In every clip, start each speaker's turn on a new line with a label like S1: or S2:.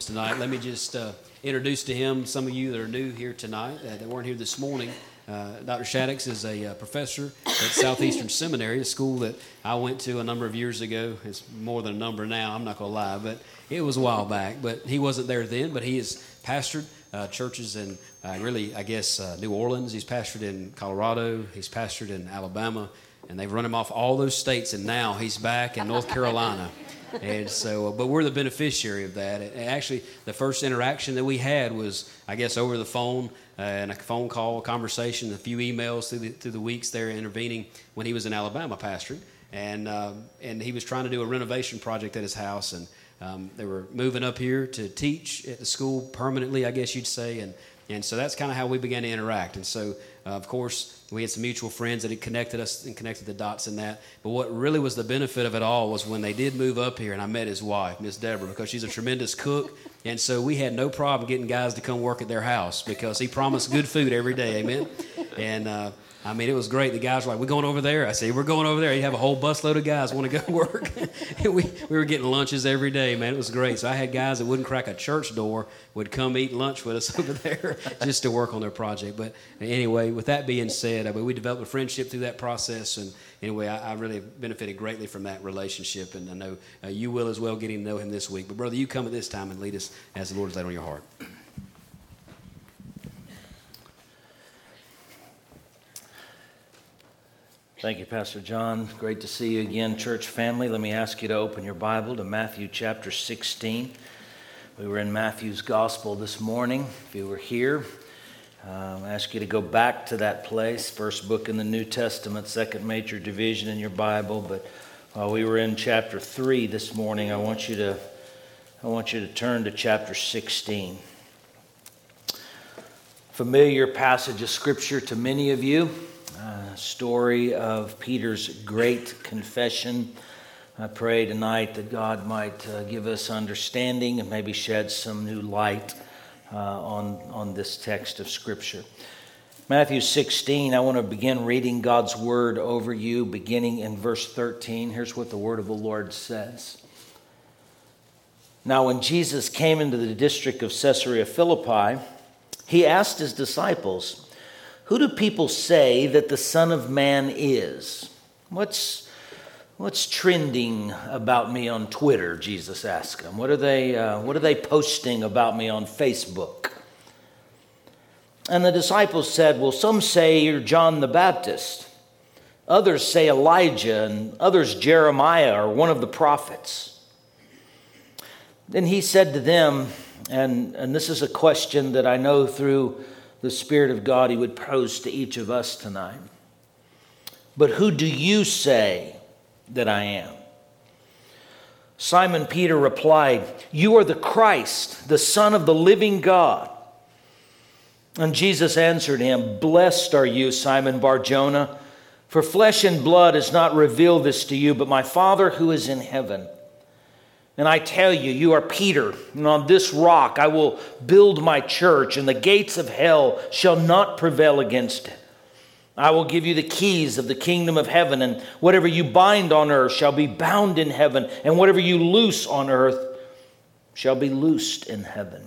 S1: tonight. Let me just introduce to him some of you that are new here tonight that weren't here this morning. Dr. Shaddix is a professor at Southeastern Seminary, a school that I went to a number of years ago. It's more than a number now, I'm not going to lie, but it was a while back. But he wasn't there then, but he has pastored churches in New Orleans. He's pastored in Colorado. He's pastored in Alabama. And they've run him off all those states, and now he's back in North Carolina. And so, but we're the beneficiary of that. And actually, the first interaction that we had was, I guess, over the phone, and a phone call, a conversation, a few emails through the weeks there intervening when he was in Alabama pastoring. And he was trying to do a renovation project at his house, and they were moving up here to teach at the school permanently, I guess you'd say. And so that's kind of how we began to interact. And so, of course, we had some mutual friends that had connected us and connected the dots in that. But what really was the benefit of it all was when they did move up here, and I met his wife, Miss Deborah, because she's a tremendous cook. And so we had no problem getting guys to come work at their house because he promised good food every day, amen? And it was great. The guys were like, "We're going over there." I said, "We're going over there." You have a whole busload of guys want to go work. And we were getting lunches every day, man. It was great. So I had guys that wouldn't crack a church door would come eat lunch with us over there just to work on their project. But anyway, with that being said, we developed a friendship through that process. And anyway, I really benefited greatly from that relationship. And I know you will as well, getting to know him this week. But brother, you come at this time and lead us as the Lord has laid on your heart.
S2: Thank you, Pastor John. Great to see you again, church family. Let me ask you to open your Bible to Matthew chapter 16. We were in Matthew's Gospel this morning. If you were here, I ask you to go back to that place, first book in the New Testament, second major division in your Bible. But while we were in chapter 3 this morning, I want you to turn to chapter 16. Familiar passage of Scripture to many of you. Story of Peter's great confession. I pray tonight that God might give us understanding and maybe shed some new light on this text of Scripture. Matthew 16, I want to begin reading God's Word over you, beginning in verse 13. Here's what the Word of the Lord says. Now, when Jesus came into the district of Caesarea Philippi, he asked his disciples, "Who do people say that the Son of Man is?" What's trending about me on Twitter? Jesus asked them. What are they posting about me on Facebook? And the disciples said, "Well, some say you're John the Baptist. Others say Elijah, and others Jeremiah or one of the prophets." Then he said to them, and this is a question that I know through the Spirit of God he would pose to each of us tonight. "But who do you say that I am?" Simon Peter replied, "You are the Christ, the Son of the living God." And Jesus answered him, "Blessed are you, Simon Bar-Jonah, for flesh and blood has not revealed this to you, but my Father who is in heaven. And I tell you, you are Peter, and on this rock I will build my church, and the gates of hell shall not prevail against it. I will give you the keys of the kingdom of heaven, and whatever you bind on earth shall be bound in heaven, and whatever you loose on earth shall be loosed in heaven."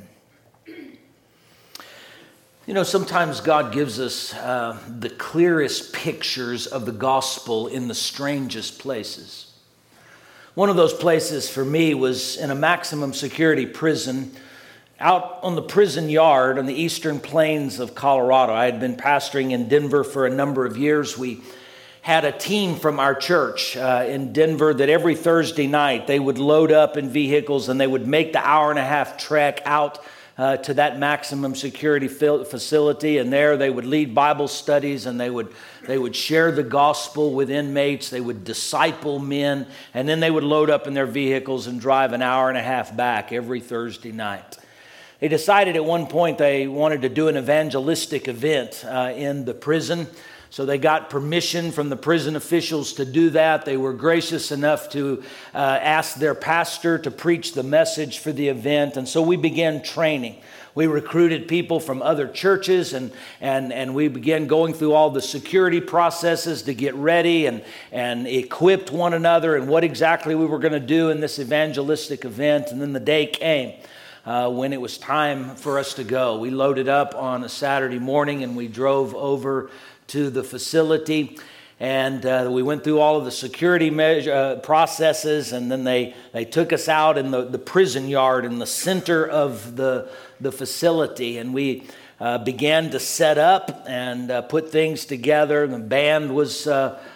S2: You know, sometimes God gives us the clearest pictures of the gospel in the strangest places. One of those places for me was in a maximum security prison out on the prison yard on the eastern plains of Colorado. I had been pastoring in Denver for a number of years. We had a team from our church in Denver that every Thursday night they would load up in vehicles and they would make the hour-and-a-half trek out to that maximum security facility, and there they would lead Bible studies, and they would share the gospel with inmates. They would disciple men, and then they would load up in their vehicles and drive an hour and a half back every Thursday night. They decided at one point they wanted to do an evangelistic event in the prison. So they got permission from the prison officials to do that. They were gracious enough to ask their pastor to preach the message for the event. And so we began training. We recruited people from other churches and we began going through all the security processes to get ready and equipped one another and what exactly we were going to do in this evangelistic event. And then the day came. when it was time for us to go. We loaded up on a Saturday morning and we drove over to the facility. And we went through all of the security processes, and then they took us out in the prison yard in the center of the facility. And we began to set up and put things together. The band was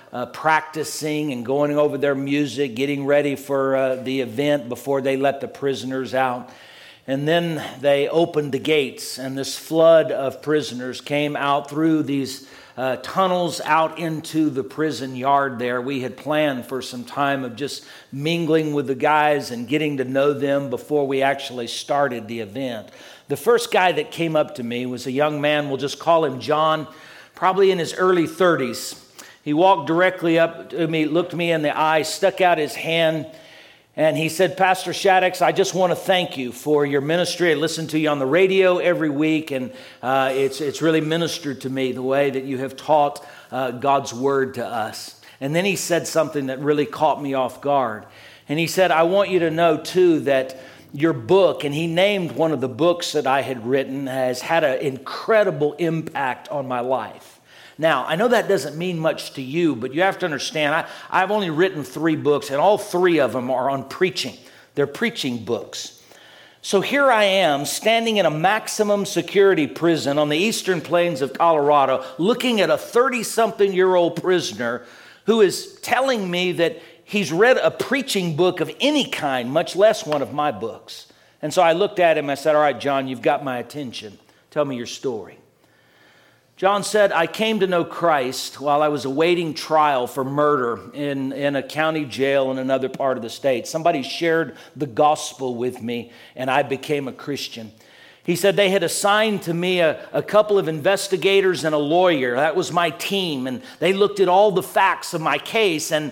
S2: practicing and going over their music, getting ready for the event before they let the prisoners out. And then they opened the gates, and this flood of prisoners came out through these tunnels out into the prison yard there. We had planned for some time of just mingling with the guys and getting to know them before we actually started the event. The first guy that came up to me was a young man, we'll just call him John, probably in his early 30s. He walked directly up to me, looked me in the eye, stuck out his hand, and he said, "Pastor Shaddix, I just want to thank you for your ministry. I listen to you on the radio every week, and it's really ministered to me the way that you have taught God's word to us." And then he said something that really caught me off guard. And he said, "I want you to know, too, that your book," and he named one of the books that I had written, "has had an incredible impact on my life." Now, I know that doesn't mean much to you, but you have to understand, I've only written 3 books, and all 3 of them are on preaching. They're preaching books. So here I am, standing in a maximum security prison on the eastern plains of Colorado, looking at a 30-something-year-old prisoner who is telling me that he's read a preaching book of any kind, much less one of my books. And so I looked at him, I said, "All right, John, you've got my attention. Tell me your story." John said, "I came to know Christ while I was awaiting trial for murder in a county jail in another part of the state. Somebody shared the gospel with me, and I became a Christian." He said they had assigned to me a couple of investigators and a lawyer. That was my team, and they looked at all the facts of my case, and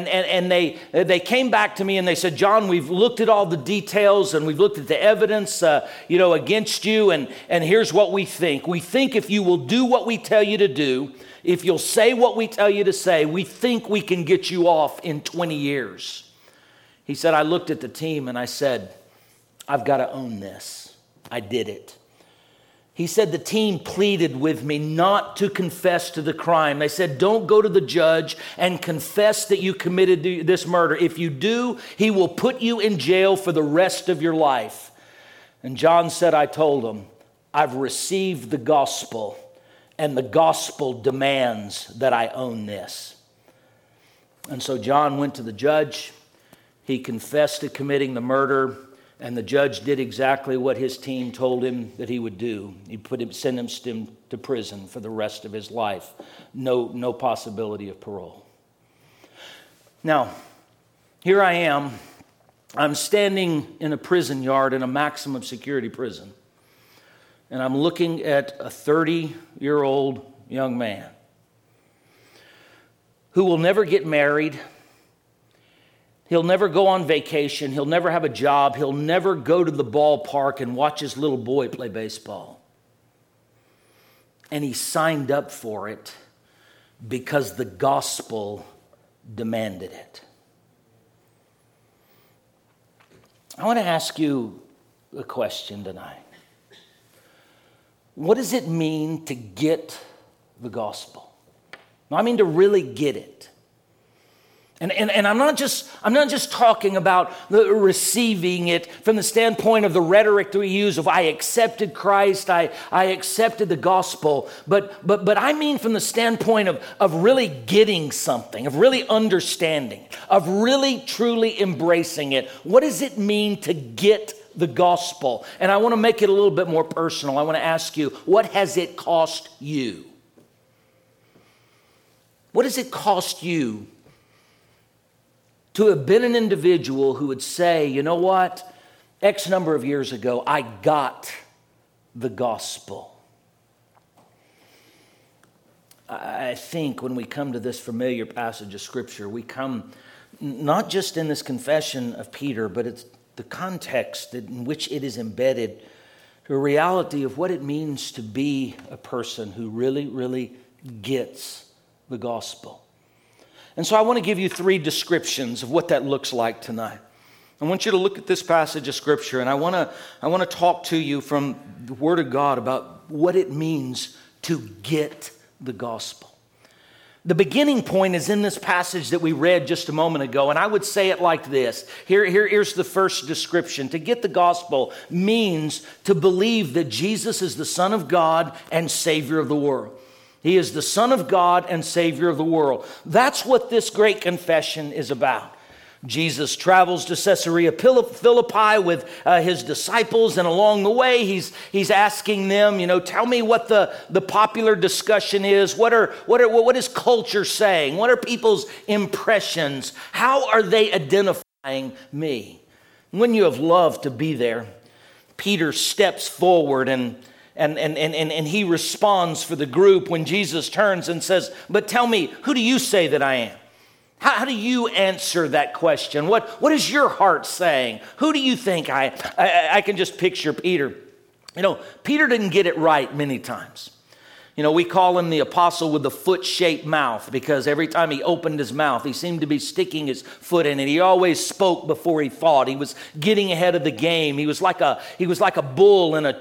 S2: they came back to me and they said, "John, we've looked at all the details and we've looked at the evidence, against you, and here's what we think. We think if you will do what we tell you to do, if you'll say what we tell you to say, we think we can get you off in 20 years." He said, "I looked at the team and I said, I've got to own this. I did it." He said the team pleaded with me not to confess to the crime. They said, "Don't go to the judge and confess that you committed this murder. If you do, he will put you in jail for the rest of your life." And John said, "I told him, I've received the gospel, and the gospel demands that I own this." And so John went to the judge. He confessed to committing the murder. And the judge did exactly what his team told him that he would do. He sent him to prison for the rest of his life. No possibility of parole. Now, here I am. I'm standing in a prison yard in a maximum security prison. And I'm looking at a 30-year-old young man who will never get married. He'll never go on vacation. He'll never have a job. He'll never go to the ballpark and watch his little boy play baseball. And he signed up for it because the gospel demanded it. I want to ask you a question tonight. What does it mean to get the gospel? I mean to really get it. And I'm not just talking about the receiving it from the standpoint of the rhetoric that we use of I accepted Christ, I accepted the gospel, but I mean from the standpoint of really getting something, of really understanding, of really truly embracing it. What does it mean to get the gospel? And I want to make it a little bit more personal. I want to ask you, what has it cost you? What does it cost you to have been an individual who would say, you know what, X number of years ago, I got the gospel? I think when we come to this familiar passage of Scripture, we come not just in this confession of Peter, but it's the context in which it is embedded to a reality of what it means to be a person who really, really gets the gospel. And so I want to give you 3 descriptions of what that looks like tonight. I want you to look at this passage of Scripture, and I want to talk to you from the Word of God about what it means to get the gospel. The beginning point is in this passage that we read just a moment ago, and I would say it like this. Here's the first description. To get the gospel means to believe that Jesus is the Son of God and Savior of the world. He is the Son of God and Savior of the world. That's what this great confession is about. Jesus travels to Caesarea Philippi with his disciples, and along the way he's asking them, tell me what the popular discussion is. What is culture saying? What are people's impressions? How are they identifying me? Wouldn't you have loved to be there? Peter steps forward and he responds for the group when Jesus turns and says, "But tell me, who do you say that I am?" How do you answer that question? What is your heart saying? Who do you think I can just picture Peter. Peter didn't get it right many times. We call him the apostle with the foot-shaped mouth because every time he opened his mouth, he seemed to be sticking his foot in it. He always spoke before he thought. He was getting ahead of the game. He was like a bull in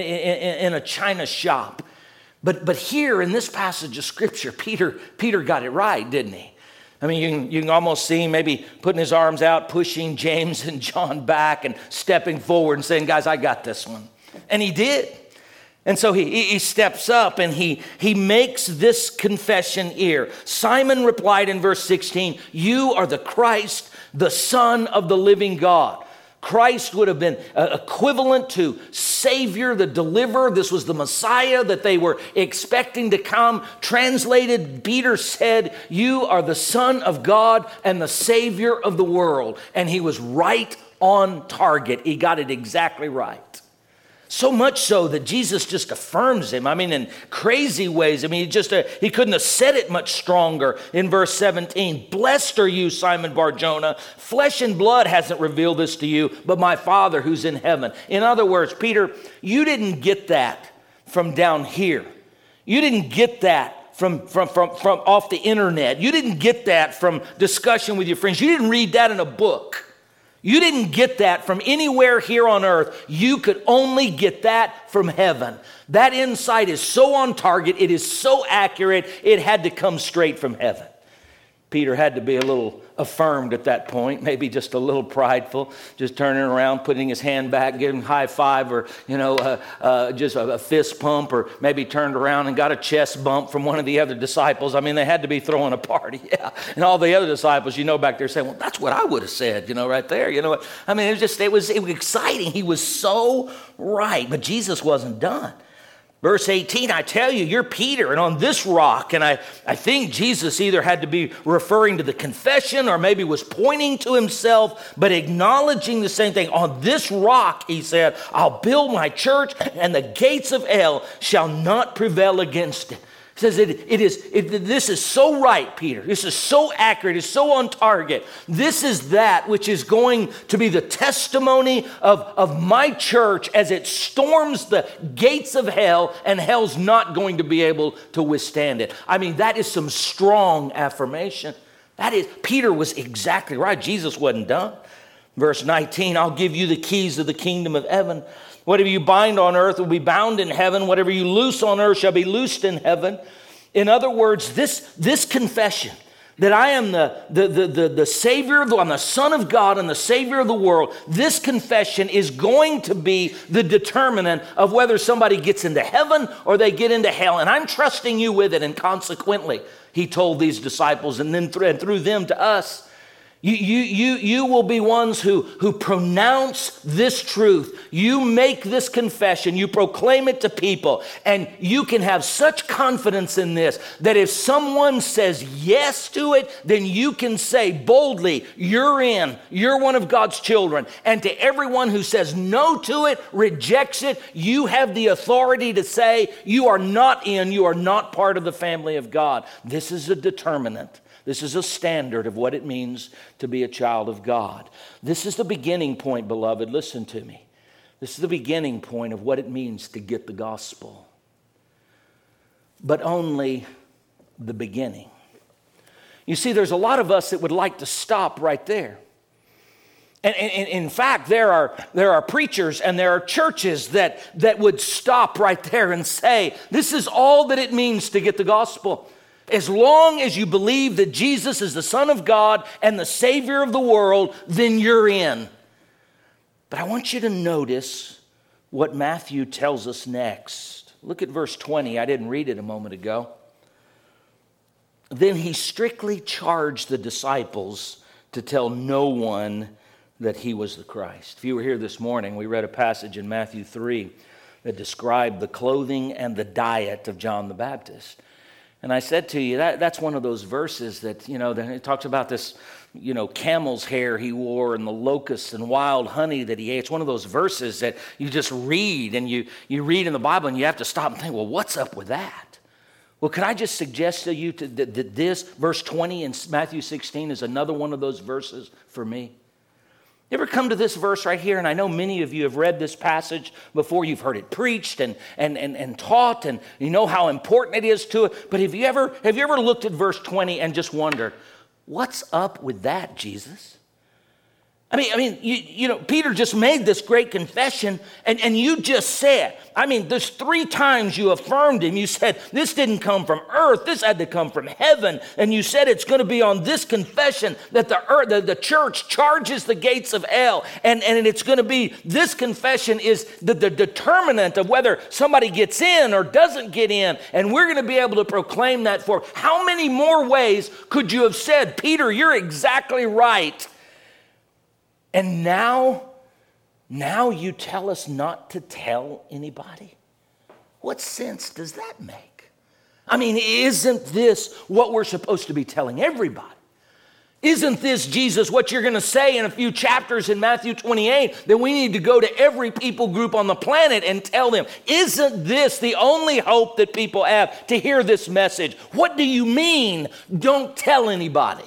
S2: a china shop. But here in this passage of Scripture, Peter got it right, didn't he? I mean, you can almost see him maybe putting his arms out, pushing James and John back and stepping forward and saying, "Guys, I got this one." And he did. And so he steps up and he makes this confession here. Simon replied in verse 16, "You are the Christ, the Son of the living God." Christ would have been equivalent to Savior, the deliverer. This was the Messiah that they were expecting to come. Translated, Peter said, "You are the Son of God and the Savior of the world." And he was right on target. He got it exactly right. So much so that Jesus just affirms him. I mean, in crazy ways. I mean, he couldn't have said it much stronger. In verse 17, "Blessed are you, Simon Bar-Jonah. Flesh and blood hasn't revealed this to you, but my Father who's in heaven." In other words, Peter, you didn't get that from down here. You didn't get that from off the internet. You didn't get that from discussion with your friends. You didn't read that in a book. You didn't get that from anywhere here on earth. You could only get that from heaven. That insight is so on target. It is so accurate. It had to come straight from heaven. Peter had to be a little affirmed at that point, maybe just a little prideful, just turning around, putting his hand back, giving a high five, or just a fist pump, or maybe turned around and got a chest bump from one of the other disciples. I mean, they had to be throwing a party, yeah. And all the other disciples, back there saying, "Well, that's what I would have said, right there." I mean, it was exciting. He was so right, but Jesus wasn't done. Verse 18, "I tell you, you're Peter, and on this rock," and I think Jesus either had to be referring to the confession or maybe was pointing to himself, but acknowledging the same thing. "On this rock," he said, "I'll build my church, and the gates of hell shall not prevail against it." He says, this is so right, Peter. This is so accurate. It's so on target. This is that which is going to be the testimony of my church as it storms the gates of hell, and hell's not going to be able to withstand it. I mean, that is some strong affirmation. Peter was exactly right. Jesus wasn't done. Verse 19, "I'll give you the keys of the kingdom of heaven. Whatever you bind on earth will be bound in heaven. Whatever you loose on earth shall be loosed in heaven." In other words, this confession that I am the Savior, I'm the Son of God and the Savior of the world, this confession is going to be the determinant of whether somebody gets into heaven or they get into hell. And I'm trusting you with it. And consequently, he told these disciples, and then through them to us, You will be ones who pronounce this truth. You make this confession. You proclaim it to people. And you can have such confidence in this that if someone says yes to it, then you can say boldly, "You're in. You're one of God's children." And to everyone who says no to it, rejects it, you have the authority to say, "You are not in. You are not part of the family of God." This is a determinant. This is a standard of what it means to be a child of God. This is the beginning point, beloved. Listen to me. This is the beginning point of what it means to get the gospel. But only the beginning. You see, there's a lot of us that would like to stop right there And in fact, there are preachers and there are churches that would stop right there and say, this is all that it means to get the gospel. As long as you believe that Jesus is the Son of God and the Savior of the world, then you're in. But I want you to notice what Matthew tells us next. Look at verse 20. I didn't read it a moment ago. Then he strictly charged the disciples to tell no one that he was the Christ. If you were here this morning, we read a passage in Matthew 3 that described the clothing and the diet of John the Baptist. And I said to you, that's one of those verses that, that it talks about this, camel's hair he wore and the locusts and wild honey that he ate. It's one of those verses that you just read and you read in the Bible and you have to stop and think, well, what's up with that? Well, can I just suggest to you that this, verse 20 in Matthew 16, is another one of those verses for me? You ever come to this verse right here? And I know many of you have read this passage before. You've heard it preached and taught, and you know how important it is to it. But have you ever looked at verse 20 and just wondered, what's up with that, Jesus? I mean, Peter just made this great confession, and you just said, there's 3 times you affirmed him. You said, this didn't come from earth, this had to come from heaven. And you said it's going to be on this confession that the church charges the gates of hell. And it's going to be, this confession is the determinant of whether somebody gets in or doesn't get in. And we're going to be able to proclaim that for. How many more ways could you have said, Peter, you're exactly right? And now you tell us not to tell anybody? What sense does that make? Isn't this what we're supposed to be telling everybody? Isn't this, Jesus, what you're going to say in a few chapters in Matthew 28, that we need to go to every people group on the planet and tell them? Isn't this the only hope that people have to hear this message? What do you mean, don't tell anybody?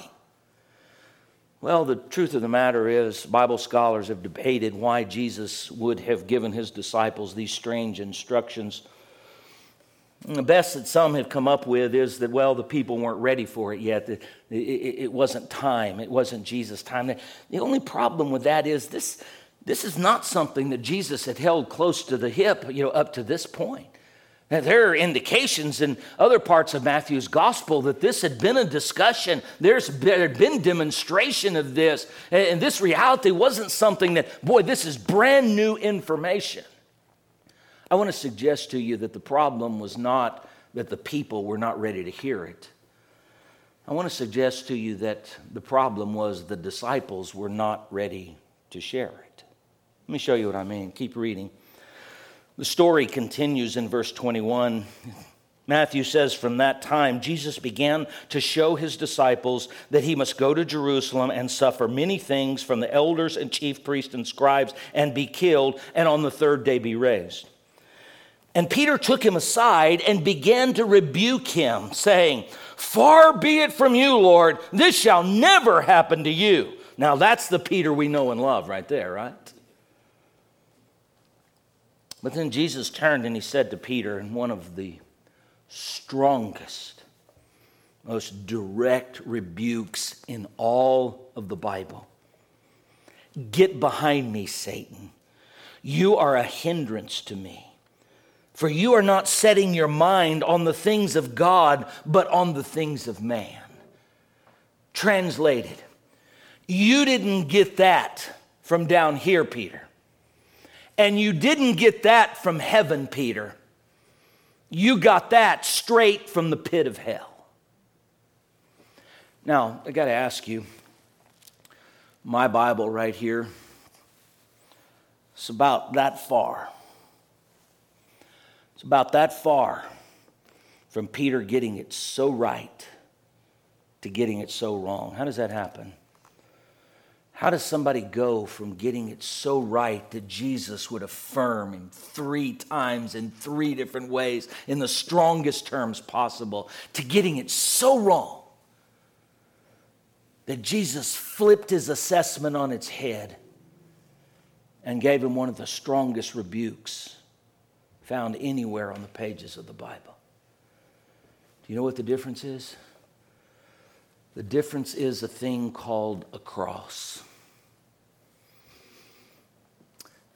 S2: Well, the truth of the matter is, Bible scholars have debated why Jesus would have given his disciples these strange instructions. And the best that some have come up with is that, the people weren't ready for it yet. It wasn't time. It wasn't Jesus' time. The only problem with that is this is not something that Jesus had held close to the hip, up to this point. Now, there are indications in other parts of Matthew's gospel that this had been a discussion. There had been demonstration of this. And this reality wasn't something that, this is brand new information. I want to suggest to you that the problem was not that the people were not ready to hear it. I want to suggest to you that the problem was the disciples were not ready to share it. Let me show you what I mean. Keep reading. The story continues in verse 21. Matthew says, from that time, Jesus began to show his disciples that he must go to Jerusalem and suffer many things from the elders and chief priests and scribes and be killed, and on the 3rd day be raised. And Peter took him aside and began to rebuke him, saying, far be it from you, Lord, this shall never happen to you. Now that's the Peter we know and love right there, right? But then Jesus turned and he said to Peter in one of the strongest, most direct rebukes in all of the Bible, get behind me, Satan. You are a hindrance to me, for you are not setting your mind on the things of God, but on the things of man. Translated, you didn't get that from down here, Peter. And you didn't get that from heaven, Peter. You got that straight from the pit of hell. Now, I got to ask you, my Bible right here, it's about that far. It's about that far from Peter getting it so right to getting it so wrong. How does that happen? How does somebody go from getting it so right that Jesus would affirm him 3 times in 3 different ways in the strongest terms possible to getting it so wrong that Jesus flipped his assessment on its head and gave him one of the strongest rebukes found anywhere on the pages of the Bible? Do you know what the difference is? The difference is a thing called a cross.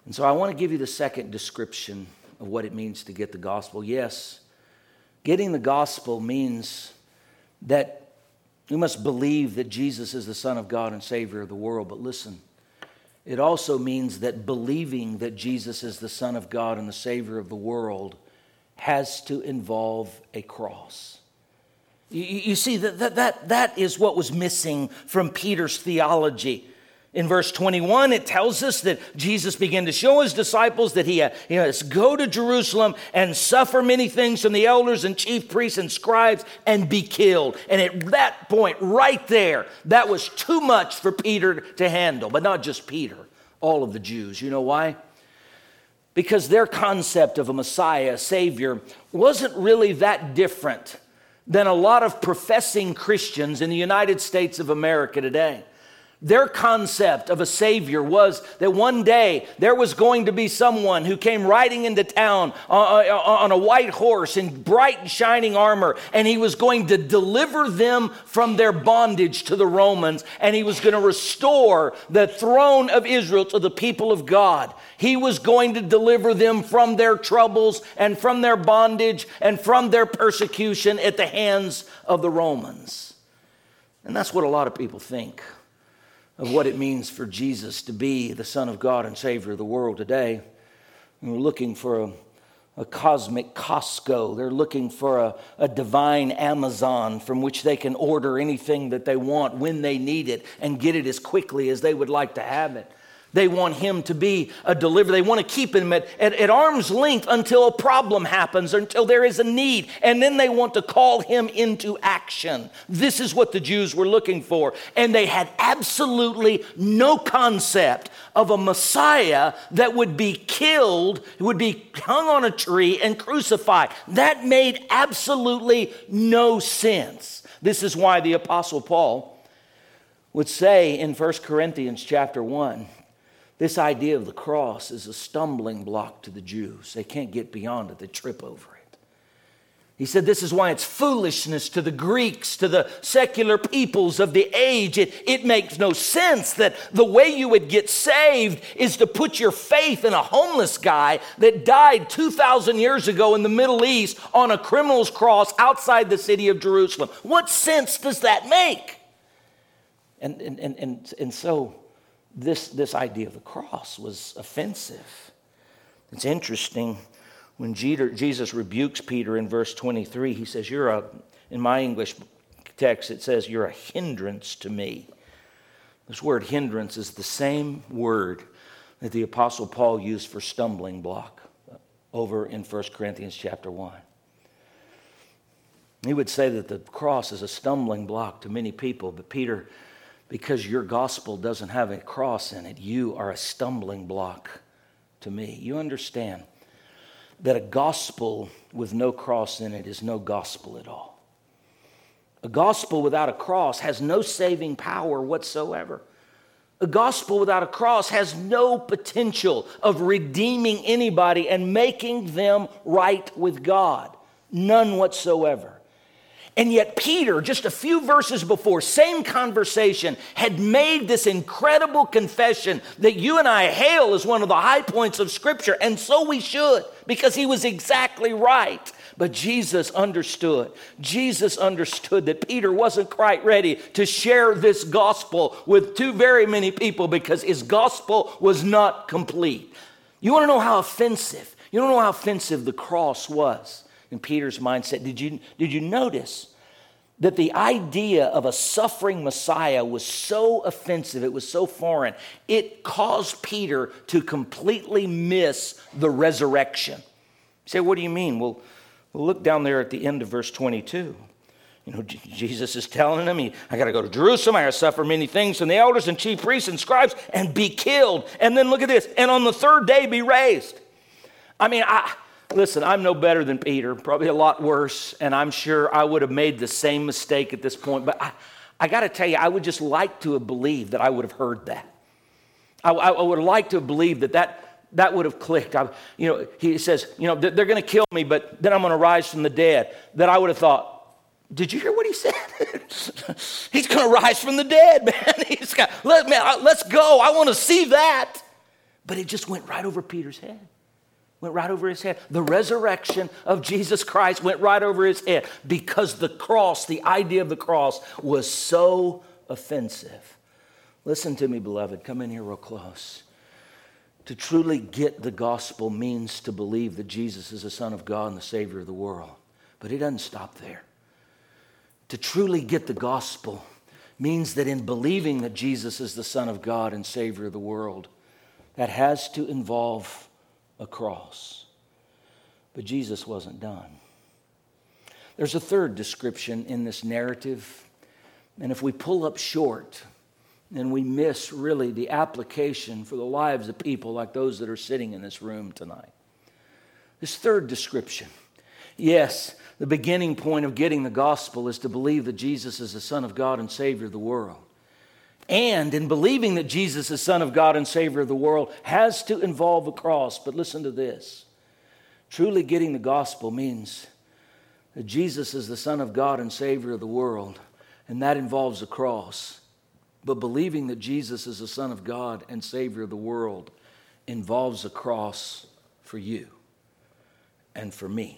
S2: And so I want to give you the second description of what it means to get the gospel. Yes, getting the gospel means that we must believe that Jesus is the Son of God and Savior of the world. But listen, it also means that believing that Jesus is the Son of God and the Savior of the world has to involve a cross. You see, that is what was missing from Peter's theology. In verse 21, it tells us that Jesus began to show his disciples that he has to go to Jerusalem and suffer many things from the elders and chief priests and scribes and be killed. And at that point, right there, that was too much for Peter to handle. But not just Peter, all of the Jews. You know why? Because their concept of a Messiah, a Savior, wasn't really that different than a lot of professing Christians in the United States of America today. Their concept of a Savior was that one day there was going to be someone who came riding into town on a white horse in bright and shining armor, and he was going to deliver them from their bondage to the Romans, and he was going to restore the throne of Israel to the people of God. He was going to deliver them from their troubles and from their bondage and from their persecution at the hands of the Romans. And that's what a lot of people think of what it means for Jesus to be the Son of God and Savior of the world today. And we're looking for a cosmic Costco. They're looking for a divine Amazon from which they can order anything that they want when they need it and get it as quickly as they would like to have it. They want him to be a deliverer. They want to keep him at arm's length until a problem happens, until there is a need. And then they want to call him into action. This is what the Jews were looking for. And they had absolutely no concept of a Messiah that would be killed, would be hung on a tree and crucified. That made absolutely no sense. This is why the Apostle Paul would say in 1 Corinthians chapter 1, this idea of the cross is a stumbling block to the Jews. They can't get beyond it. They trip over it. He said this is why it's foolishness to the Greeks, to the secular peoples of the age. It makes no sense that the way you would get saved is to put your faith in a homeless guy that died 2,000 years ago in the Middle East on a criminal's cross outside the city of Jerusalem. What sense does that make? And so this idea of the cross was offensive. It's interesting when Jesus rebukes Peter in verse 23, he says, in my English text, it says, you're a hindrance to me. This word hindrance is the same word that the Apostle Paul used for stumbling block over in 1 Corinthians chapter 1. He would say that the cross is a stumbling block to many people, but Peter, because your gospel doesn't have a cross in it, you are a stumbling block to me. You understand that a gospel with no cross in it is no gospel at all. A gospel without a cross has no saving power whatsoever. A gospel without a cross has no potential of redeeming anybody and making them right with God. None whatsoever. And yet Peter, just a few verses before, same conversation, had made this incredible confession that you and I hail as one of the high points of Scripture, and so we should, because he was exactly right. But Jesus understood. Jesus understood that Peter wasn't quite ready to share this gospel with too very many people because his gospel was not complete. You want to know how offensive? You don't know how offensive the cross was in Peter's mindset. Did you notice that the idea of a suffering Messiah was so offensive, it was so foreign, it caused Peter to completely miss the resurrection? You say, what do you mean? Well, look down there at the end of verse 22. You know, Jesus is telling him, I got to go to Jerusalem, I got to suffer many things from the elders and chief priests and scribes and be killed. And then look at this, and on the third day be raised. Listen, I'm no better than Peter, probably a lot worse, and I'm sure I would have made the same mistake at this point. But I got to tell you, I would just like to have believed that I would have heard that. I would have liked to have believed that would have clicked. He says, they're going to kill me, but then I'm going to rise from the dead. That I would have thought, did you hear what he said? He's going to rise from the dead, man. Let's go. I want to see that. But it just went right over Peter's head. Went right over his head. The resurrection of Jesus Christ went right over his head because the cross, the idea of the cross, was so offensive. Listen to me, beloved. Come in here real close. To truly get the gospel means to believe that Jesus is the Son of God and the Savior of the world. But it doesn't stop there. To truly get the gospel means that in believing that Jesus is the Son of God and Savior of the world, that has to involve a cross. But Jesus wasn't done. There's a third description in this narrative, and if we pull up short, then we miss really the application for the lives of people like those that are sitting in this room tonight. This third description, yes, the beginning point of getting the gospel is to believe that Jesus is the Son of God and Savior of the world. And in believing that Jesus is Son of God and Savior of the world has to involve a cross. But listen to this. Truly getting the gospel means that Jesus is the Son of God and Savior of the world, and that involves a cross. But believing that Jesus is the Son of God and Savior of the world involves a cross for you and for me.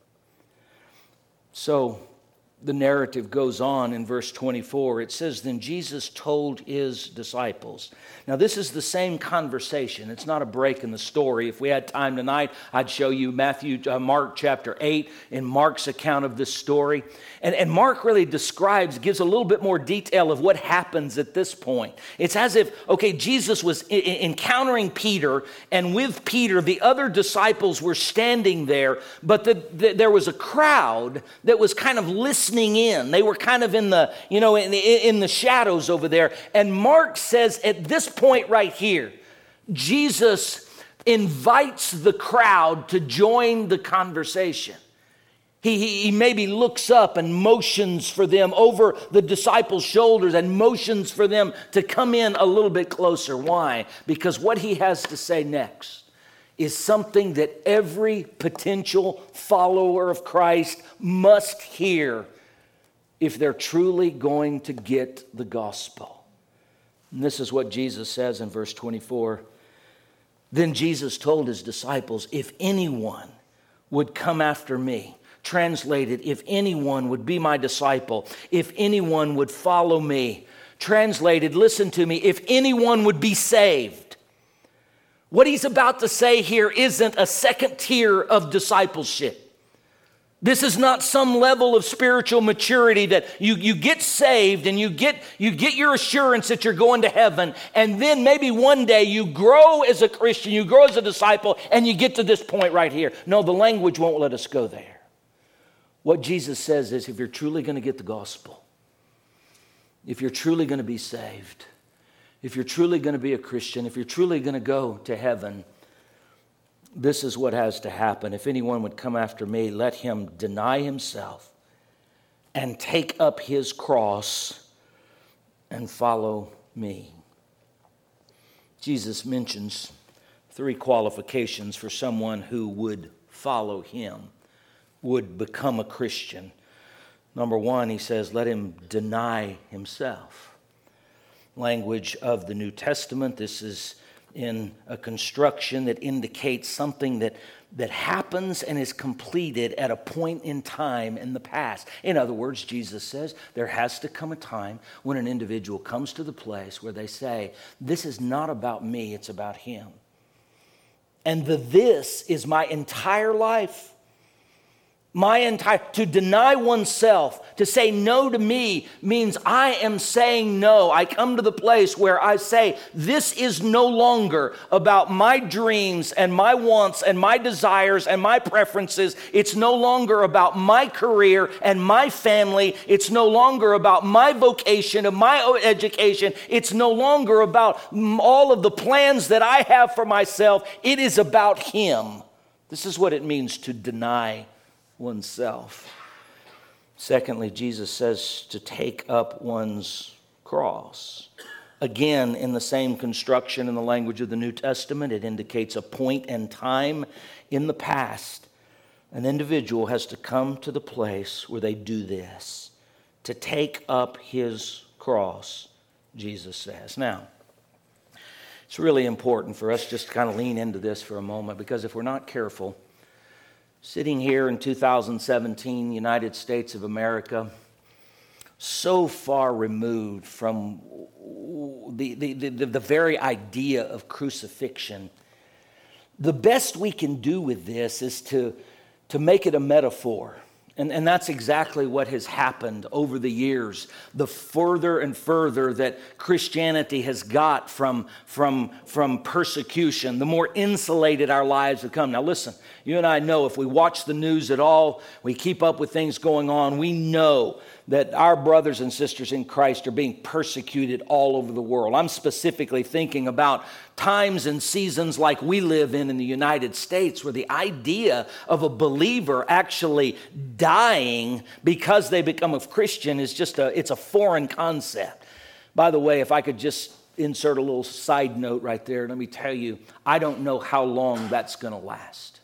S2: So the narrative goes on in verse 24. It says, then Jesus told his disciples. Now this is the same conversation. It's not a break in the story. If we had time tonight, I'd show you Mark chapter 8 in Mark's account of this story. And Mark really gives a little bit more detail of what happens at this point. It's as if, okay, Jesus was encountering Peter, and with Peter, the other disciples were standing there, but there was a crowd that was kind of listening in. They were kind of in the shadows over there. And Mark says at this point right here, Jesus invites the crowd to join the conversation. He maybe looks up and motions for them over the disciples' shoulders and motions for them to come in a little bit closer. Why? Because what he has to say next is something that every potential follower of Christ must hear if they're truly going to get the gospel. And this is what Jesus says in verse 24. Then Jesus told his disciples, if anyone would come after me, translated, if anyone would be my disciple, if anyone would follow me. Translated, listen to me, if anyone would be saved. What he's about to say here isn't a second tier of discipleship. This is not some level of spiritual maturity that you get saved and you get your assurance that you're going to heaven, and then maybe one day you grow as a Christian, you grow as a disciple, and you get to this point right here. No, the language won't let us go there. What Jesus says is, if you're truly going to get the gospel, if you're truly going to be saved, if you're truly going to be a Christian, if you're truly going to go to heaven, this is what has to happen. If anyone would come after me, let him deny himself and take up his cross and follow me. Jesus mentions 3 qualifications for someone who would follow him, would become a Christian. Number 1, he says, let him deny himself. Language of the New Testament, this is in a construction that indicates something that happens and is completed at a point in time in the past. In other words, Jesus says there has to come a time when an individual comes to the place where they say, this is not about me, it's about him. And this is my entire life. To deny oneself, to say no to me, means I am saying no. I come to the place where I say, this is no longer about my dreams and my wants and my desires and my preferences. It's no longer about my career and my family. It's no longer about my vocation and my education. It's no longer about all of the plans that I have for myself. It is about him. This is what it means to deny oneself. Secondly, Jesus says to take up one's cross. Again, in the same construction in the language of the New Testament, it indicates a point in time in the past. An individual has to come to the place where they do this, to take up his cross, Jesus says. Now, It's really important for us just to kind of lean into this for a moment, because if we're not careful, sitting here in 2017, United States of America, so far removed from the very idea of crucifixion, the best we can do with this is to make it a metaphor. And that's exactly what has happened over the years. The further and further that Christianity has got from persecution, the more insulated our lives have come. Now listen, you and I know if we watch the news at all, we keep up with things going on, we know that our brothers and sisters in Christ are being persecuted all over the world. I'm specifically thinking about times and seasons like we live in the United States, where the idea of a believer actually dying because they become a Christian is it's a foreign concept. By the way, if I could just insert a little side note right there, let me tell you, I don't know how long that's going to last.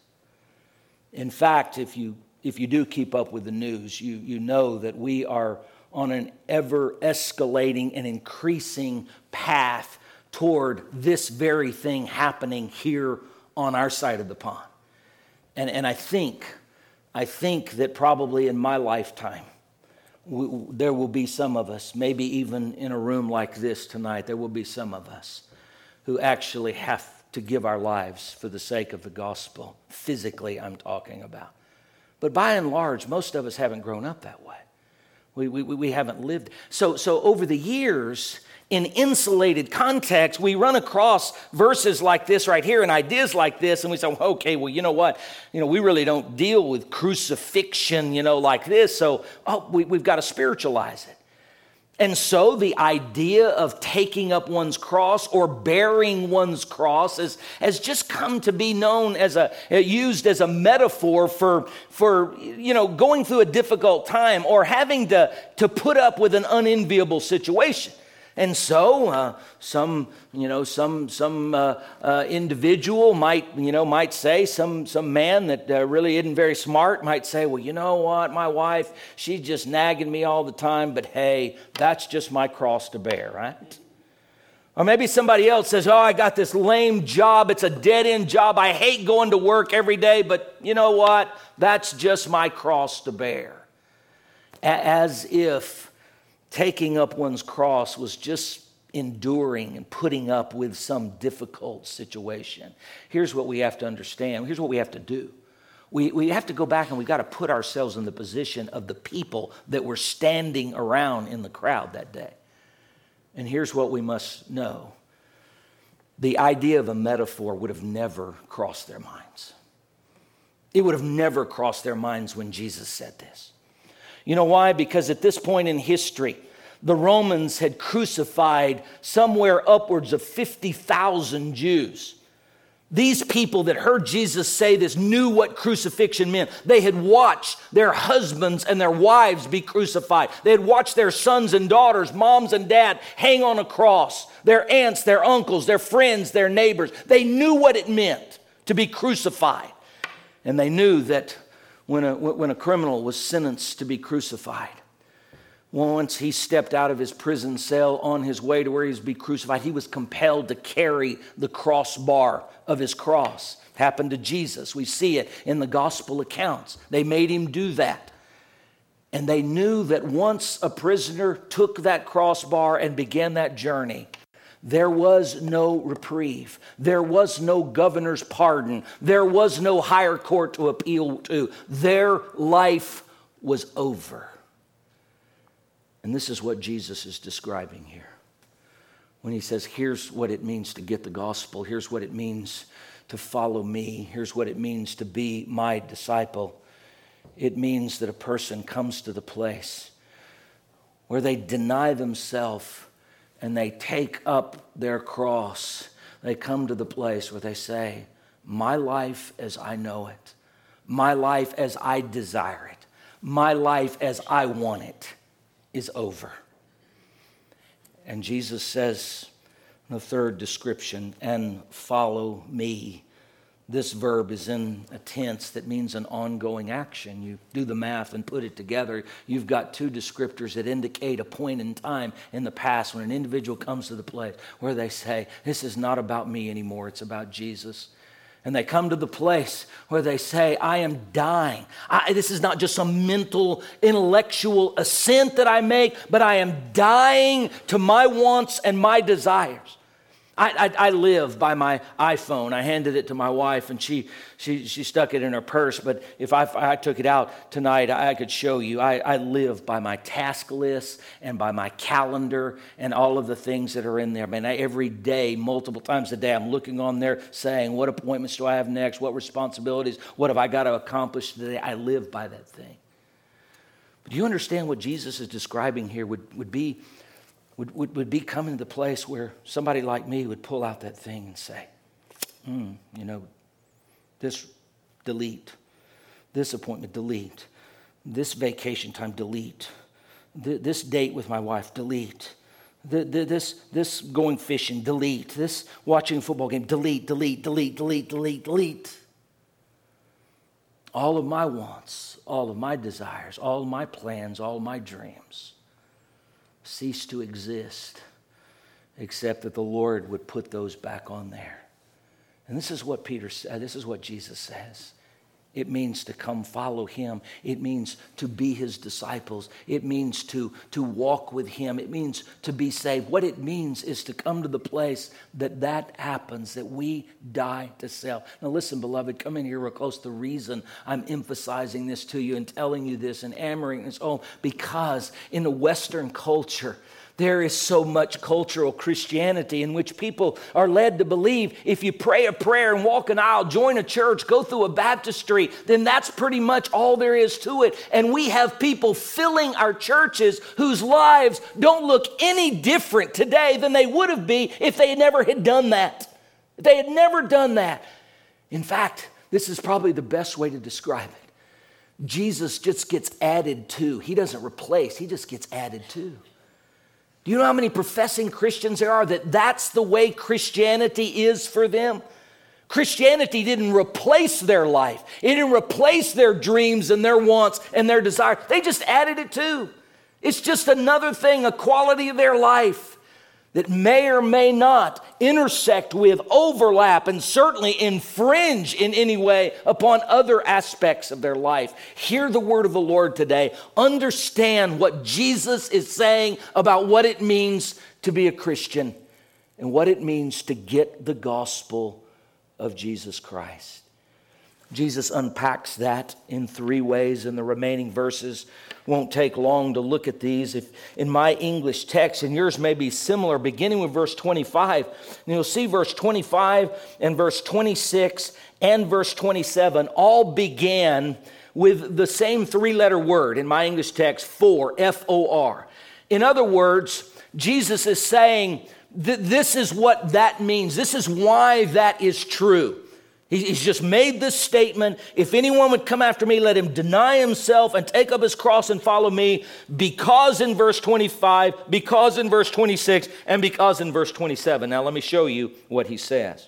S2: In fact, if you do keep up with the news, you know that we are on an ever escalating and increasing path toward this very thing happening here on our side of the pond. And I think that probably in my lifetime, there will be some of us, maybe even in a room like this tonight, there will be some of us who actually have to give our lives for the sake of the gospel. Physically, I'm talking about. But by and large, most of us haven't grown up that way. We haven't lived. So over the years, in insulated context, we run across verses like this right here and ideas like this, and we say, well, okay, well, you know what? We really don't deal with crucifixion, like this, so we've got to spiritualize it. And so the idea of taking up one's cross or bearing one's cross has just come to be known used as a metaphor for going through a difficult time or having to put up with an unenviable situation. And so some individual might say, some man that really isn't very smart might say, well, you know what, my wife, she's just nagging me all the time, but hey, that's just my cross to bear, right? Or maybe somebody else says, I got this lame job, it's a dead-end job, I hate going to work every day, but you know what, that's just my cross to bear. As if taking up one's cross was just enduring and putting up with some difficult situation. Here's what we have to understand. Here's what we have to do. We have to go back and we've got to put ourselves in the position of the people that were standing around in the crowd that day. And here's what we must know. The idea of a metaphor would have never crossed their minds. It would have never crossed their minds when Jesus said this. You know why? Because at this point in history, the Romans had crucified somewhere upwards of 50,000 Jews. These people that heard Jesus say this knew what crucifixion meant. They had watched their husbands and their wives be crucified. They had watched their sons and daughters, moms and dad, hang on a cross. Their aunts, their uncles, their friends, their neighbors. They knew what it meant to be crucified. And they knew that when a criminal was sentenced to be crucified, once he stepped out of his prison cell on his way to where he was to be crucified, he was compelled to carry the crossbar of his cross. It happened to Jesus. We see it in the gospel accounts. They made him do that. And they knew that once a prisoner took that crossbar and began that journey, there was no reprieve. There was no governor's pardon. There was no higher court to appeal to. Their life was over. And this is what Jesus is describing here. When he says, here's what it means to get the gospel. Here's what it means to follow me. Here's what it means to be my disciple. It means that a person comes to the place where they deny themselves and they take up their cross. They come to the place where they say, my life as I know it, my life as I desire it, my life as I want it is over. And Jesus says, the third description, and follow me. This verb is in a tense that means an ongoing action. You do the math and put it together. You've got two descriptors that indicate a point in time in the past when an individual comes to the place where they say, this is not about me anymore, it's about Jesus. And they come to the place where they say, I am dying. This is not just some mental, intellectual assent that I make, but I am dying to my wants and my desires. I live by my iPhone. I handed it to my wife, and she stuck it in her purse. But if I took it out tonight, I could show you. I live by my task list and by my calendar and all of the things that are in there. Man, every day, multiple times a day, I'm looking on there saying, what appointments do I have next? What responsibilities? What have I got to accomplish today? I live by that thing. But do you understand what Jesus is describing here would be coming to the place where somebody like me would pull out that thing and say, this delete, this appointment delete, this vacation time delete, this date with my wife delete, this going fishing delete, this watching a football game delete. All of my wants, all of my desires, all of my plans, all of my dreams cease to exist, except that the Lord would put those back on there. And this is what this is what Jesus says. It means to come follow him. It means to be his disciples. It means to walk with him. It means to be saved. What it means is to come to the place that happens, that we die to self. Now listen, beloved, come in here real close. The reason I'm emphasizing this to you and telling you this and hammering this home, because in the Western culture, there is so much cultural Christianity in which people are led to believe if you pray a prayer and walk an aisle, join a church, go through a baptistry, then that's pretty much all there is to it. And we have people filling our churches whose lives don't look any different today than they would have been if they never had done that. If they had never done that. In fact, this is probably the best way to describe it. Jesus just gets added to. He doesn't replace, he just gets added to. Do you know how many professing Christians there are that's the way Christianity is for them? Christianity didn't replace their life. It didn't replace their dreams and their wants and their desires. They just added it to. It's just another thing, a quality of their life that may or may not intersect with, overlap, and certainly infringe in any way upon other aspects of their life. Hear the word of the Lord today. Understand what Jesus is saying about what it means to be a Christian and what it means to get the gospel of Jesus Christ. Jesus unpacks that in three ways, and the remaining verses won't take long to look at these. If in my English text, and yours may be similar, beginning with verse 25, and you'll see verse 25 and verse 26 and verse 27 all began with the same three-letter word in my English text, for, F-O-R. In other words, Jesus is saying that this is what that means. This is why that is true. He's just made this statement. If anyone would come after me, let him deny himself and take up his cross and follow me, because in verse 25, because in verse 26, and because in verse 27. Now let me show you what he says.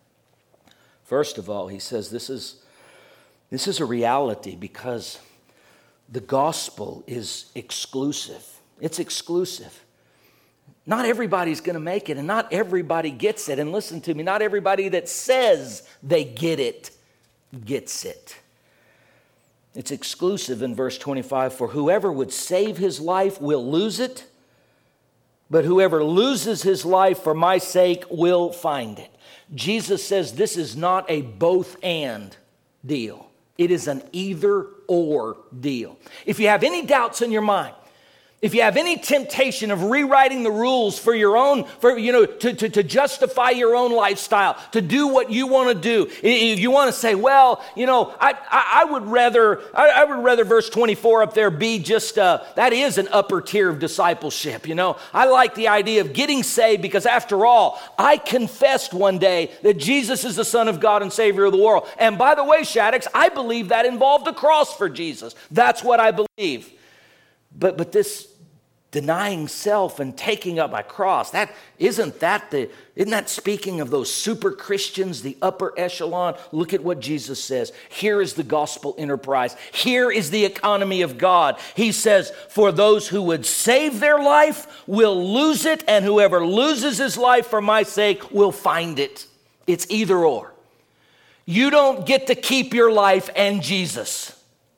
S2: First of all, he says this is a reality because the gospel is exclusive. It's exclusive. Not everybody's going to make it, and not everybody gets it. And listen to me, not everybody that says they get it gets it. It's exclusive in verse 25. For whoever would save his life will lose it, but whoever loses his life for my sake will find it. Jesus says this is not a both-and deal. It is an either-or deal. If you have any doubts in your mind, if you have any temptation of rewriting the rules for your own, to justify your own lifestyle, to do what you want to do, if you want to say, well, I would rather verse 24 up there be just, that is an upper tier of discipleship, I like the idea of getting saved because after all, I confessed one day that Jesus is the Son of God and Savior of the world. And by the way, Shaddix, I believe that involved a cross for Jesus. That's what I believe. But this denying self and taking up my cross. Isn't that speaking of those super Christians, the upper echelon? Look at what Jesus says. Here is the gospel enterprise. Here is the economy of God. He says, for those who would save their life will lose it, and whoever loses his life for my sake will find it. It's either or. You don't get to keep your life and Jesus.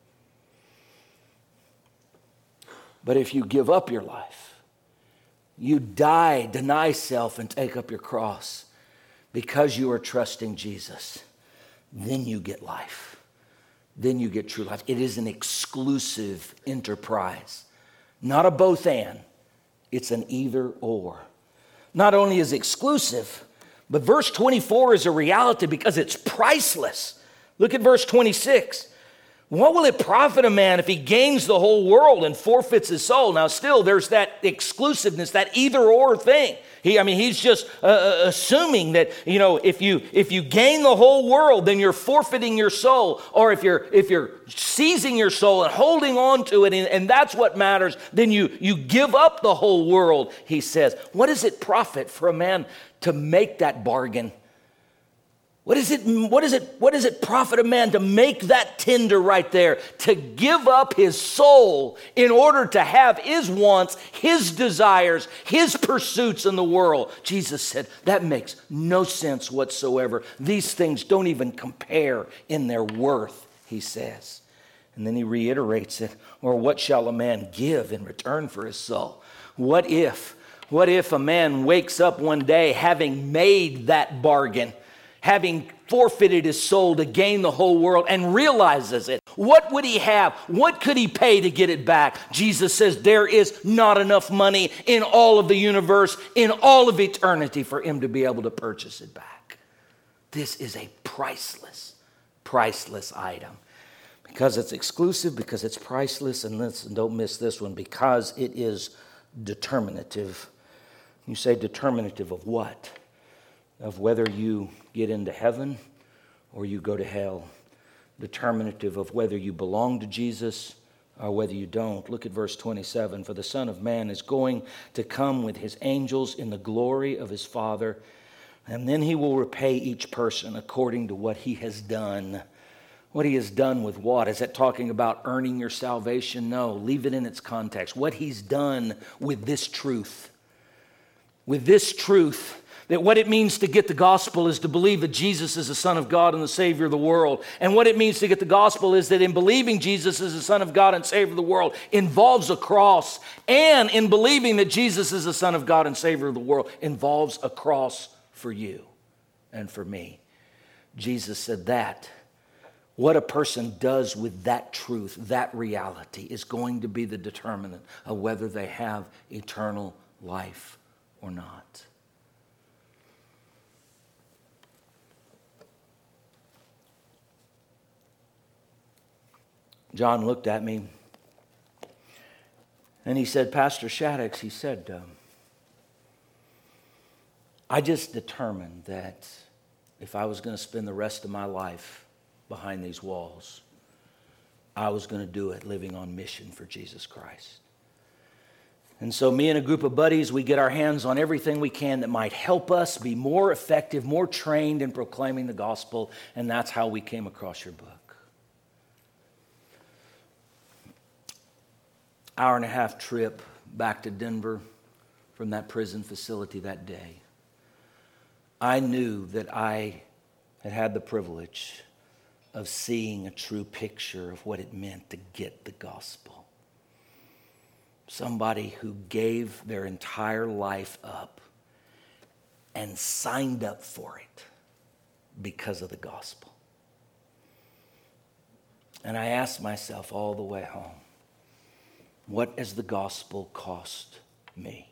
S2: But if you give up your life, you die, deny self, and take up your cross because you are trusting Jesus, then you get life. Then you get true life. It is an exclusive enterprise, not a both and. It's an either or. Not only is it exclusive, but verse 24 is a reality because it's priceless. Look at verse 26. What will it profit a man if he gains the whole world and forfeits his soul? Now, still, there's that exclusiveness, that either-or thing. He's just assuming that, if you gain the whole world, then you're forfeiting your soul. Or if you're seizing your soul and holding on to it, and that's what matters, then you give up the whole world, he says. What does it profit for a man to make that bargain? What does it profit a man to make that tender right there, to give up his soul in order to have his wants, his desires, his pursuits in the world? Jesus said, that makes no sense whatsoever. These things don't even compare in their worth, he says. And then he reiterates it, or what shall a man give in return for his soul? What if a man wakes up one day having made that bargain, having forfeited his soul to gain the whole world, and realizes it? What would he have? What could he pay to get it back? Jesus says there is not enough money in all of the universe, in all of eternity, for him to be able to purchase it back. This is a priceless item. Because it's exclusive, because it's priceless, and listen, don't miss this one, because it is determinative. You say determinative of what? Of whether you get into heaven or you go to hell. Determinative of whether you belong to Jesus or whether you don't. Look at verse 27. For the Son of Man is going to come with his angels in the glory of his Father, and then he will repay each person according to what he has done. What he has done with what? Is that talking about earning your salvation? No, leave it in its context. What he's done with this truth. With this truth, that what it means to get the gospel is to believe that Jesus is the Son of God and the Savior of the world. And what it means to get the gospel is that in believing Jesus is the Son of God and Savior of the world involves a cross. And in believing that Jesus is the Son of God and Savior of the world involves a cross for you and for me. Jesus said that. What a person does with that truth, that reality, is going to be the determinant of whether they have eternal life or not. John looked at me and he said, Pastor Shaddix, he said, I just determined that if I was going to spend the rest of my life behind these walls, I was going to do it living on mission for Jesus Christ. And so me and a group of buddies, we get our hands on everything we can that might help us be more effective, more trained in proclaiming the gospel, and that's how we came across your book. Hour-and-a-half trip back to Denver from that prison facility that day. I knew that I had had the privilege of seeing a true picture of what it meant to get the gospel. Somebody who gave their entire life up and signed up for it because of the gospel. And I asked myself all the way home, what has the gospel cost me?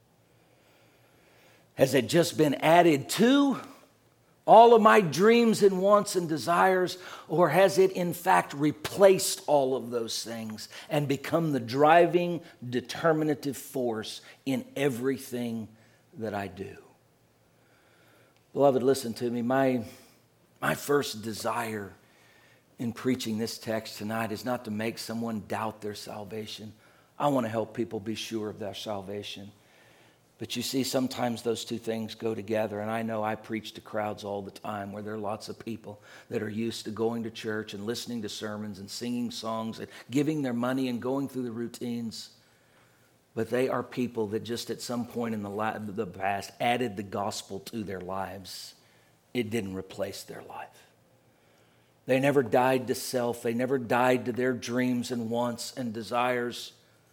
S2: Has it just been added to all of my dreams and wants and desires, or has it in fact replaced all of those things and become the driving, determinative force in everything that I do? Beloved, listen to me. My first desire in preaching this text tonight is not to make someone doubt their salvation. I want to help people be sure of their salvation. But you see, sometimes those two things go together. And I know I preach to crowds all the time where there are lots of people that are used to going to church and listening to sermons and singing songs and giving their money and going through the routines. But they are people that just at some point in the past added the gospel to their lives. It didn't replace their life. They never died to self. They never died to their dreams and wants and desires,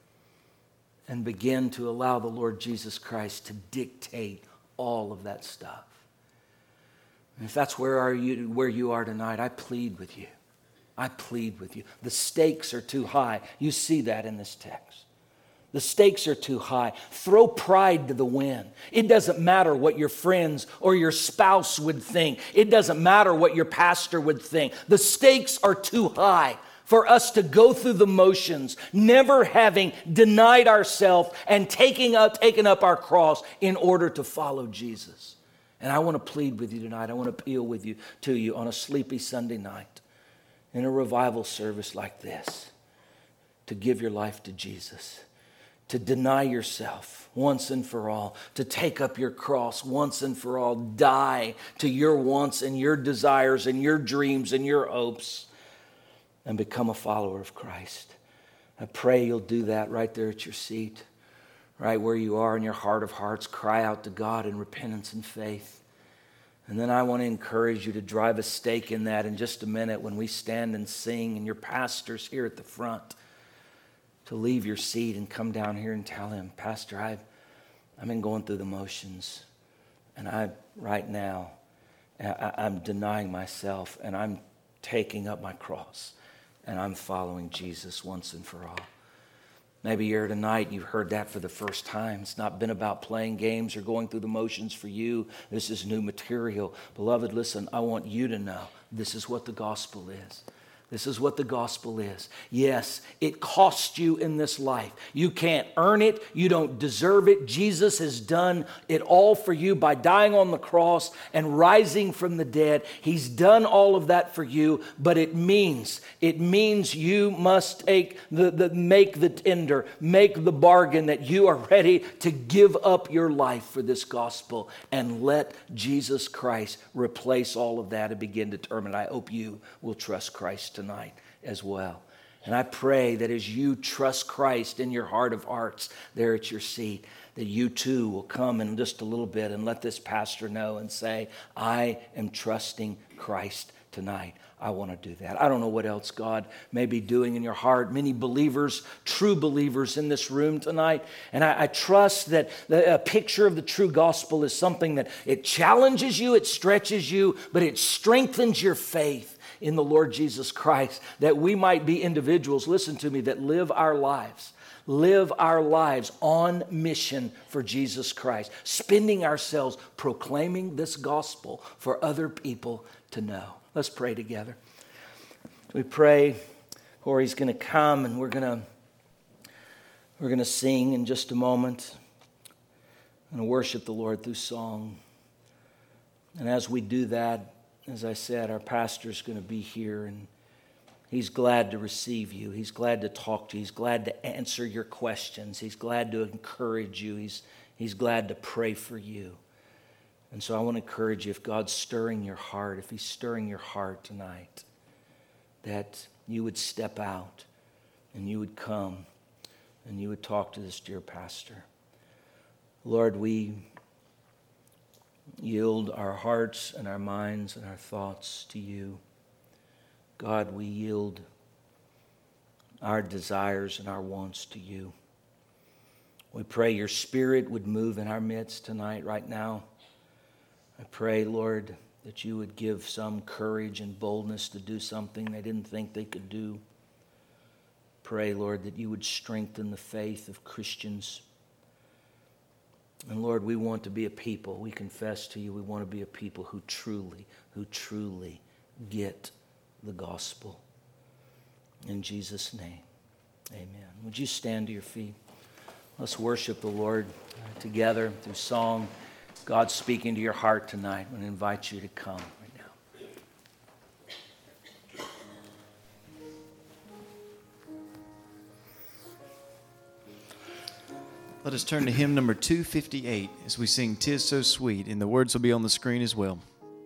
S2: and begin to allow the Lord Jesus Christ to dictate all of that stuff. And if that's where you are tonight, I plead with you. I plead with you. The stakes are too high. You see that in this text. The stakes are too high. Throw pride to the wind. It doesn't matter what your friends or your spouse would think. It doesn't matter what your pastor would think. The stakes are too high for us to go through the motions, never having denied ourselves and taken up our cross in order to follow Jesus. And I want to plead with you tonight. I want to appeal to you on a sleepy Sunday night in a revival service like this, to give your life to Jesus, to deny yourself once and for all, to take up your cross once and for all, die to your wants and your desires and your dreams and your hopes, and become a follower of Christ. I pray you'll do that right there at your seat, right where you are in your heart of hearts. Cry out to God in repentance and faith. And then I want to encourage you to drive a stake in that in just a minute when we stand and sing, and your pastor's here at the front, to leave your seat and come down here and tell him, Pastor, I've been going through the motions, and right now I'm denying myself, and I'm taking up my cross, and I'm following Jesus once and for all. Maybe you're here tonight, you've heard that for the first time. It's not been about playing games or going through the motions for you. This is new material. Beloved, listen, I want you to know this is what the gospel is. This is what the gospel is. Yes, it costs you in this life. You can't earn it. You don't deserve it. Jesus has done it all for you by dying on the cross and rising from the dead. He's done all of that for you, but it means you must make the tender, make the bargain that you are ready to give up your life for this gospel and let Jesus Christ replace all of that and begin to determine. I hope you will trust Christ tonight as well. And I pray that as you trust Christ in your heart of hearts there at your seat, that you too will come in just a little bit and let this pastor know and say, I am trusting Christ tonight. I want to do that. I don't know what else God may be doing in your heart. Many believers, true believers in this room tonight. And I trust that a picture of the true gospel is something that it challenges you, it stretches you, but it strengthens your faith in the Lord Jesus Christ, that we might be individuals, listen to me, that live our lives on mission for Jesus Christ, spending ourselves proclaiming this gospel for other people to know. Let's pray together. We pray, Corey's going to come, and we're going to sing in just a moment. I'm going to worship the Lord through song. And as we do that, as I said, our pastor's going to be here, and he's glad to receive you. He's glad to talk to you. He's glad to answer your questions. He's glad to encourage you. He's glad to pray for you. And so I want to encourage you, if God's stirring your heart, if he's stirring your heart tonight, that you would step out and you would come and you would talk to this dear pastor. Lord, we yield our hearts and our minds and our thoughts to you. God, we yield our desires and our wants to you. We pray your Spirit would move in our midst tonight, right now. I pray, Lord, that you would give some courage and boldness to do something they didn't think they could do. Pray, Lord, that you would strengthen the faith of Christians. And Lord, we want to be a people, we confess to you, we want to be a people who truly get the gospel. In Jesus' name, amen. Would you stand to your feet? Let's worship the Lord together through song. God's speaking to your heart tonight. I invite you to come right now.
S3: Let us turn to hymn number 258 as we sing "'Tis So Sweet," and the words will be on the screen as well.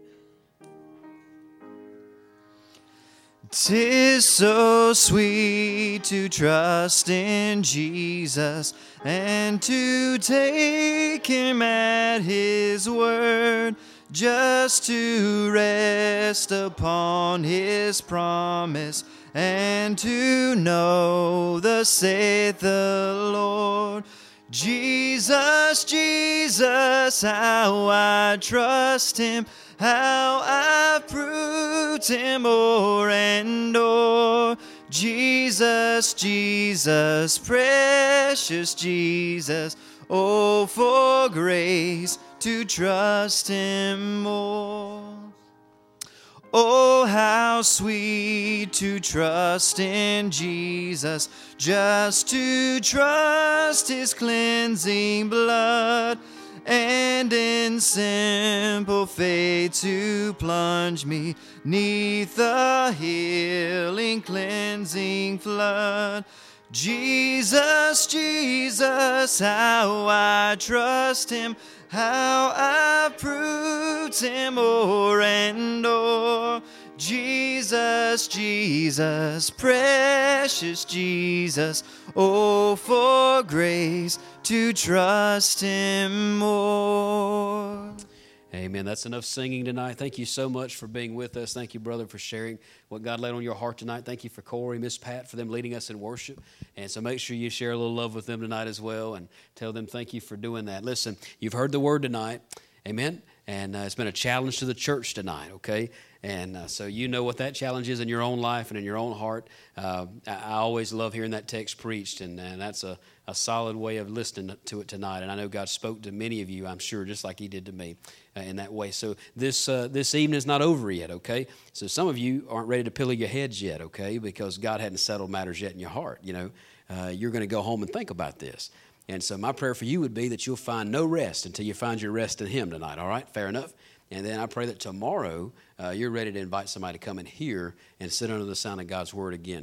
S3: 'Tis so sweet to trust in Jesus and to take him at his word, just to rest upon his promise and to know thus saith the Lord. Jesus, Jesus, how I trust him, how I've proved him o'er and o'er. Jesus, Jesus, precious Jesus, oh, for grace to trust him more. Oh, how sweet to trust in Jesus, just to trust his cleansing blood, and in simple faith to plunge me 'neath the healing, cleansing flood. Jesus, Jesus, how I trust him, how I've proved him o'er and o'er. Jesus, Jesus, precious Jesus, oh, for grace to trust him more.
S1: Amen. That's enough singing tonight. Thank you so much for being with us. Thank you, brother, for sharing what God laid on your heart tonight. Thank you for Corey, Miss Pat, for them leading us in worship. And so make sure you share a little love with them tonight as well and tell them thank you for doing that. Listen, you've heard the word tonight. Amen. And it's been a challenge to the church tonight, okay? And so you know what that challenge is in your own life and in your own heart. I always love hearing that text preached, and that's a solid way of listening to it tonight. And I know God spoke to many of you, I'm sure, just like he did to me in that way. So this evening is not over yet, okay? So some of you aren't ready to pillow your heads yet, okay, because God hadn't settled matters yet in your heart. You know, you're going to go home and think about this. And so my prayer for you would be that you'll find no rest until you find your rest in him tonight, all right? Fair enough? And then I pray that tomorrow you're ready to invite somebody to come in here and sit under the sound of God's word again.